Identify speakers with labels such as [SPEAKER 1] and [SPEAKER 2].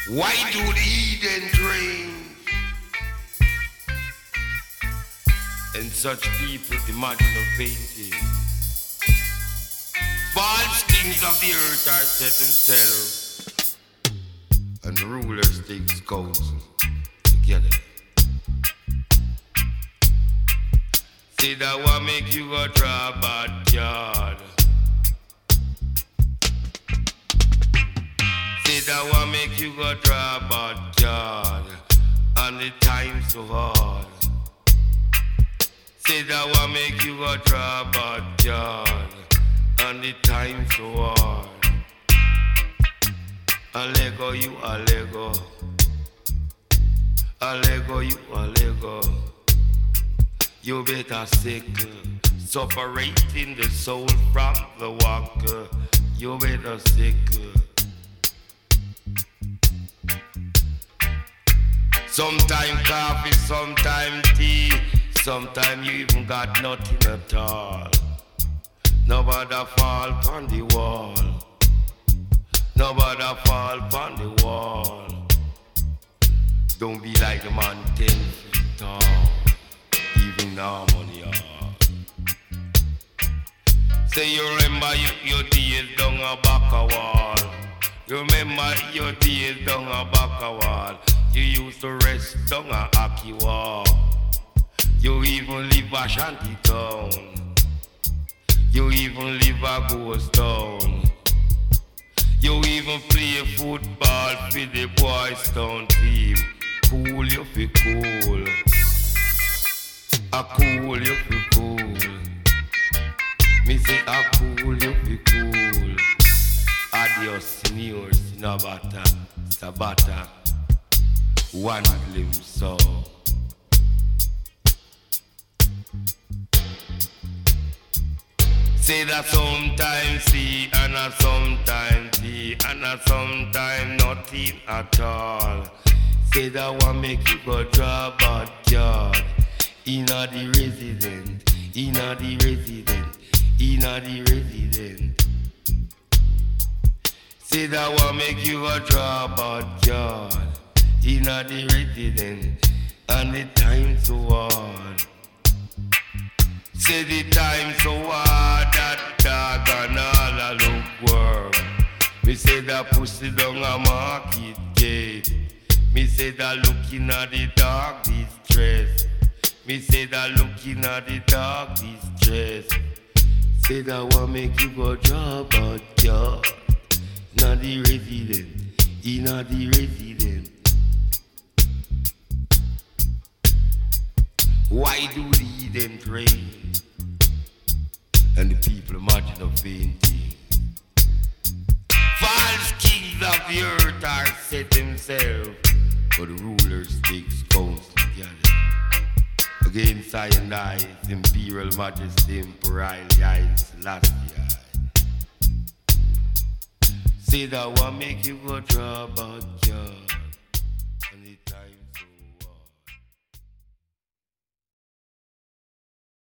[SPEAKER 1] Why do the heathen drain? And such people imagine of vain things. False kings of the earth are set themselves, and rulers take counsel together. Say that one make you go draw a bad card. Say that one make you go draw a bad card. And the time so hard. Say that one make you go draw a bad card. And the time so hard. A Lego, you a Lego. A Lego, you a Lego. You better sickle, separating the soul from the walker. You better sickle. Sometime coffee, sometime tea, sometime you even got nothing at all. Nobody fall on the wall. Nobody fall on the wall. Don't be like the man 10 feet tall. Even harmony hard. Say you remember your days down a back a wall. You remember your days down a back a wall. You used to rest down a hockey wall. You even live a shanty town. You even live a ghost town. You even play football for the boys town team. Cool, you feel cool. A cool, you feel cool. Me say a cool, you feel cool. Adios, seniors, Nabata, Sabata. One glimpse so. Say that sometimes see and a sometimes see and a sometimes nothing at all. Say that one make you go draw a bad card. Inna the resident, inna the resident, inna the resident. Say that one make you go draw a bad card. Inna the resident, and the time so hard. Say the time so hard that dog and all a look work. Me say that pussy down a market gate. Me say that looking at the dog distress. Me say that looking at the dog distress. Say that one make you go draw a bad card. Inna the resident, inna the resident. Why do the heathen drain? And the people imagine a vain thing. False kings of the earth are set themselves, but the rulers take counsel together. Against I and I, His Imperial Majesty Emperor Haile Selassie. Say that one make you go draw a bad card.